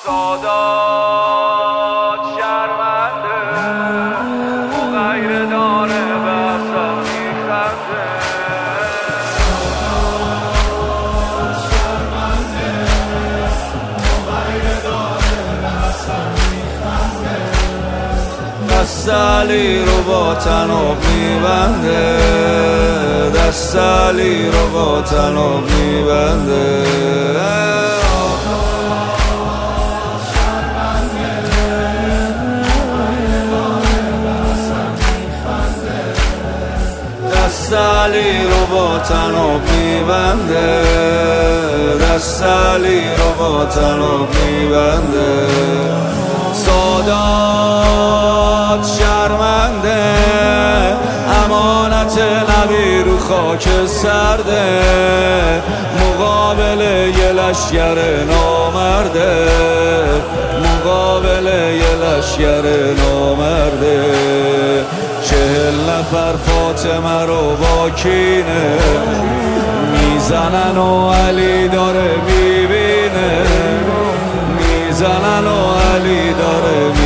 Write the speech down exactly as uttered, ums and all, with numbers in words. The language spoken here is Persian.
سادات شرمنده مغیر داره بسم میخنده سادات شرمنده مغیر داره بسم میخنده دست علی رو با تناب میبنده دست علی رو با تناب میبنده دست علی رو با تناب میبنده دست علی رو با تناب میبنده سادات شرمنده امانت نبی رو خاک سرده مقابل یه لشگر نامرده مقابل یه لشگر نامرده چهل نفر فاطمه رو با کینه میزنن و علی داره میبینه میزنن و علی داره میبینه